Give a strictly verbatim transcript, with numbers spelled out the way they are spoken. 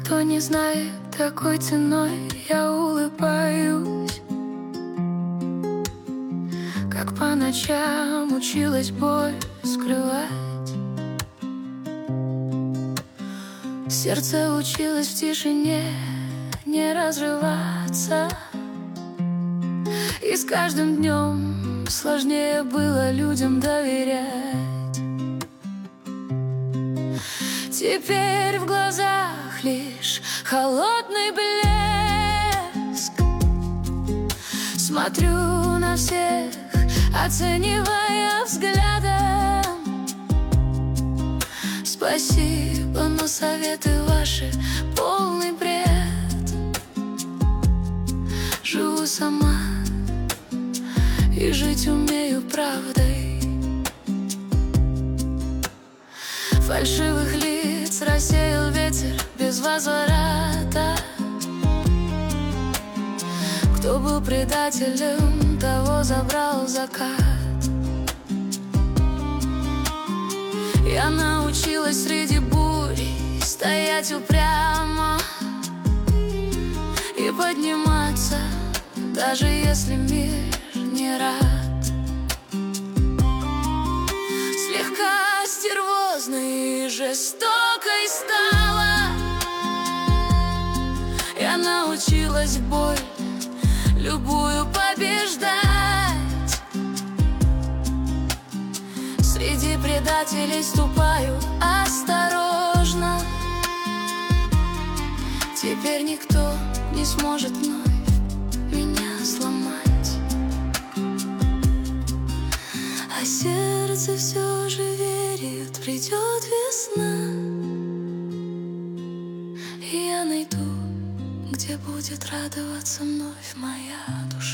Кто не знает, такой ценой я улыбаюсь, как по ночам училась боль скрывать. Сердце училось в тишине не разрываться, и с каждым днем сложнее было людям доверять. Теперь в глазах лишь холодный блеск. Смотрю на всех, оценивая взглядом. Спасибо, но советы ваши полный бред. Живу сама и жить умею правдой. Фальшивых лиц рассеял ветер без возврата. Кто был предателем, того забрал закат. Я научилась среди бури стоять упрямо и подниматься, даже если мир не рад. Слегка стервозной и жестокой стала. Я научилась боль любую побеждать. Среди предателей ступаю осторожно. Теперь никто не сможет вновь меня сломать. А сердце все же верит, придет весна, и я найду, где будет радоваться вновь моя душа.